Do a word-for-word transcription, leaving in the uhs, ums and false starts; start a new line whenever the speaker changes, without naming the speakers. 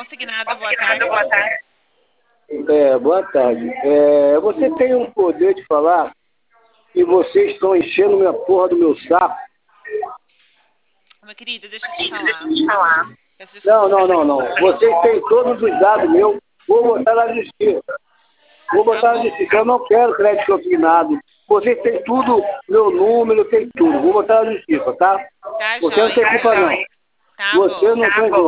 consignada, boa tarde.
É, boa tarde. É, você tem um poder de falar que vocês estão enchendo minha porra do meu saco?
Meu querido, deixa eu te falar.
Não, não, não, não. Vocês têm todos os dados meus. Vou botar na justiça. Vou botar na justiça. Eu não quero crédito consignado. Vocês têm tudo, meu número, tem tudo. Vou botar na justiça, tá?
Tá,
Você não tem
joia.
culpa, não.
Tá
Você
bom.
não tem culpa.